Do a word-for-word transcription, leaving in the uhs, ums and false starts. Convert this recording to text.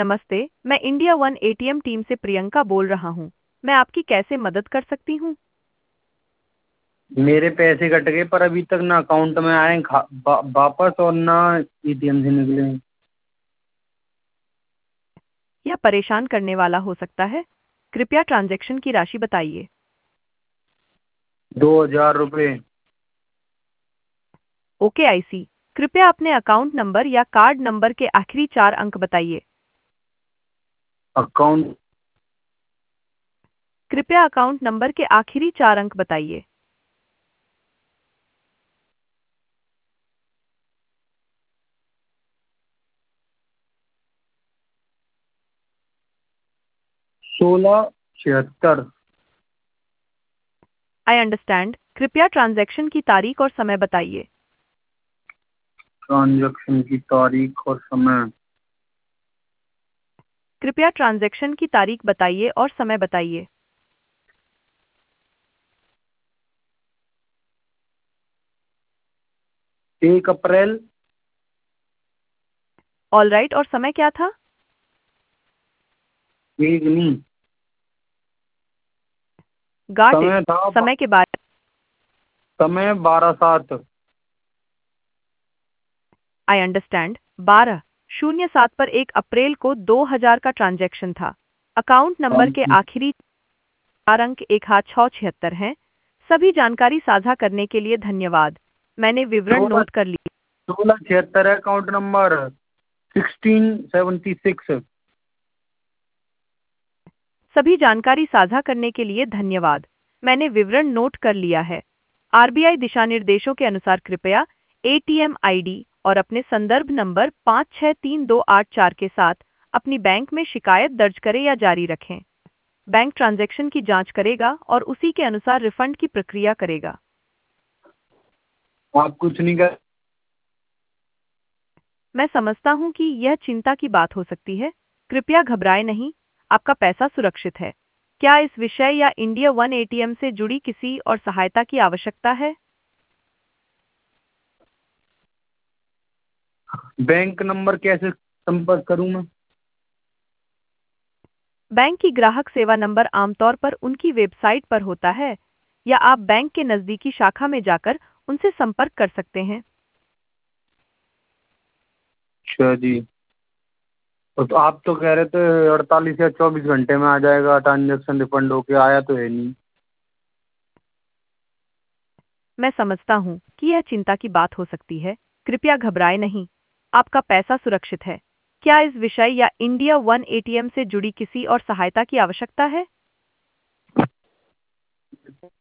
नमस्ते, मैं India one ATM team से प्रियंका बोल रहा हूँ। मैं आपकी कैसे मदद कर सकती हूँ? मेरे पैसे कट गए पर अभी तक ना अकाउंट में आए खा- वा, वापस और ना एटीएम से निकले। यह परेशान करने वाला हो सकता है। कृपया ट्रांजैक्शन की राशि बताइए। दो हजार रुपये। Okay I see. कृपया अपने अकाउंट नंबर या कार्ड नंबर के आखिरी चार अंक बताइए। अकाउंट कृपया अकाउंट नंबर के आखिरी चार अंक बताइए। सोलह छिहत्तर। I understand. कृपया ट्रांजैक्शन की तारीख और समय बताइए। ट्रांजैक्शन की तारीख और समय। कृपया ट्रांजैक्शन की तारीख बताइए और समय बताइए। एक अप्रैल। ऑल राइट, और समय क्या था? एक नहीं। Got it. समय था ब- समय के बारे समय बारह सात। I understand. बारह शून्य सात पर एक अप्रैल को दो हजार का ट्रांजैक्शन था। अकाउंट नंबर के आखिरी चार अंक एक हाथ छः छिहत्तर हैं। सभी जानकारी साझा करने के लिए धन्यवाद। मैंने विवरण सोलह नोट कर ली। सोलह छिहत्तर है account number. Sixteen seventy six. सभी जानकारी साझा करने के लिए धन्यवाद। मैंने विवरण नोट कर लिया है। आर बी आई दिशा निर्देशों के अनुसार कृपया एटीएम आईडी और अपने संदर्भ नंबर पाँच छः तीन दो आठ चार के साथ अपनी बैंक में शिकायत दर्ज करें या जारी रखें। बैंक ट्रांजैक्शन की जांच करेगा और उसी के अनुसार रिफंड की प्रक्रिया करेगा। आप कुछ नहीं कर। मैं समझता हूं कि यह चिंता की बात हो सकती है। कृपया घबराएं नहीं, आपका पैसा सुरक्षित है। क्या इस विषय या इंडिया वन एटीएम से जुड़ी किसी और सहायता की आवश्यकता है? बैंक नंबर कैसे संपर्क करूं मैं? बैंक की ग्राहक सेवा नंबर आमतौर पर उनकी वेबसाइट पर होता है, या आप बैंक के नज़दीकी शाखा में जाकर उनसे संपर्क कर सकते हैं। अच्छा जी। और तो आप तो कह रहे थे अड़तालीस या चौबीस घंटे में आ जाएगा ट्रांजेक्शन रिफंड होके, आया तो है नहीं। मैं समझता हूं कि यह चिंता की बात हो सकती है। कृपया घबराएं नहीं, आपका पैसा सुरक्षित है। क्या इस विषय या इंडिया वन एटीएम से जुड़ी किसी और सहायता की आवश्यकता है?